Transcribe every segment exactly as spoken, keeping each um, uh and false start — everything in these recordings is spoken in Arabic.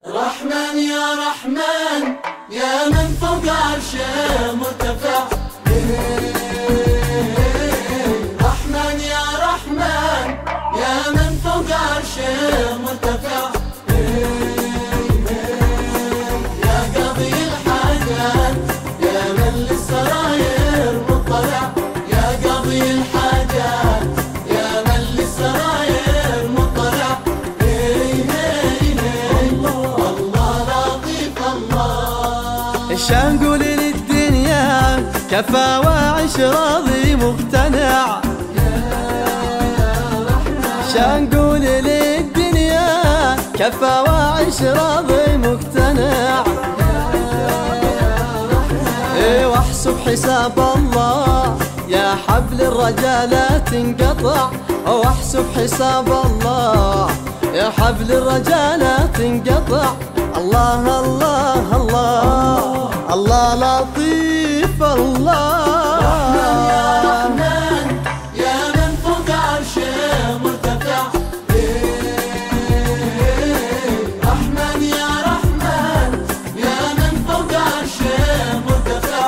رحمن يا رحمن يا من فوق عرشه مرتفع. رحمن يا رحمن يا من فوق عرشه مرتفع. يا قاضي الحاجات يا من للسراير مطلع. يا قاضي الحاجات يا من للسراير مطلع. شا نقول للدنيا كفى وعش راضي مقتنع. شا نقول للدنيا كفى وعش راضي مقتنع. ايه واحسب حساب الله يا حبل الرجا لا تنقطع. واحسب حساب الله يا حبل الرجا لا تنقطع. الله الله الله الله لطيف الله. رحمن يا رحمن يا من فوق عرشه مرتفع. رحمن يا رحمن يا من فوق عرشه مرتفع.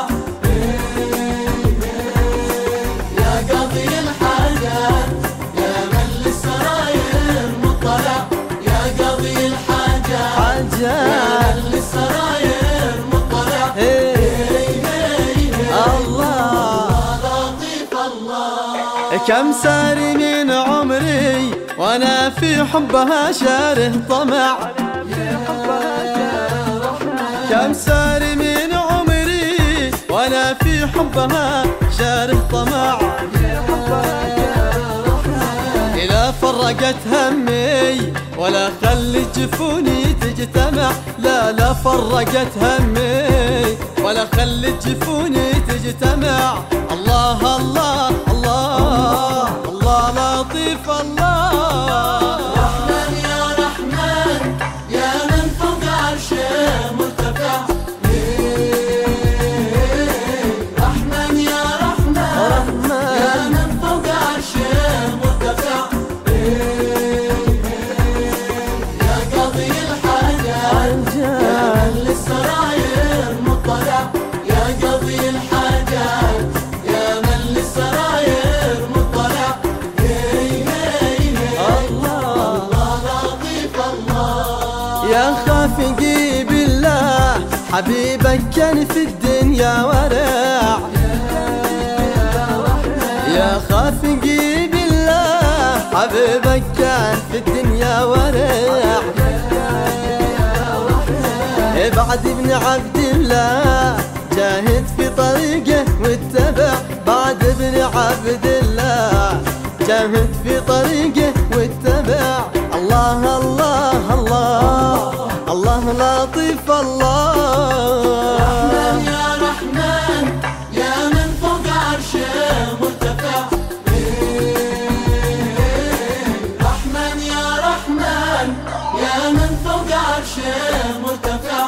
يا قاضي الحاجات يا من للسراير مطلع. يا قاضي الحاجات يا من للسراير مطلع. كم ساري من عمري وانا في حبها شاره طمع. كم ساري من عمري وانا في حبها شاره طمع. إذا فرقت همي ولا خلت جفوني تجتمع. لا لا فرقت همي ولا خلت جفوني تجتمع. الله الله الله الله لطيف الله. رحمن يا رحمن يا من فوق عرشه مرتفع. رحمن يا رحمن يا من فوق عرشه مرتفع. يا قاضي الحاجات يا من للسراير مطلع. يا قاضي الحاجات يا من للسراير مطلع. يا خافقي بالله حبيبك كان في الدنيا ورع. يا خافقي بالله حبيبك كان في الدنيا ورع. بعد ابن عبد الله جاهد في طريقه واتبع. بعد ابن عبد الله جاهد في طريقه واتبع. الله الله الله الله لطيف الله. رحمن يا رحمن يا من فوق عرشه مرتفع. رحمن يا رحمن يا من فوق عرشه مرتفع.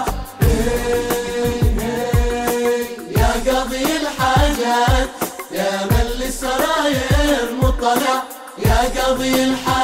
يا قاضي الحاجات يا من للسراير مطلع. يا قاضي الحاجات